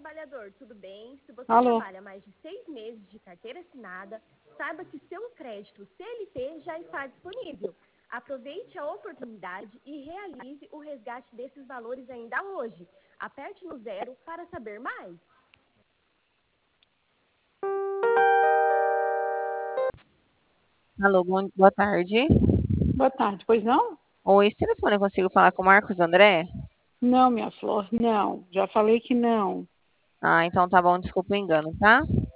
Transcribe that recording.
trabalhador, tudo bem? Se você Alô? trabalha mais de 6 meses de carteira assinada, saiba que seu crédito CLT já está disponível. Aproveite a oportunidade e realize o resgate desses valores ainda hoje. Aperte no 0 para saber mais. Alô, boa tarde. Boa tarde, pois não? Oi, esse telefone eu consigo falar com o Marcos André? Não, minha flor, não. Já falei que não. Ah, então tá bom, desculpa o engano, tá?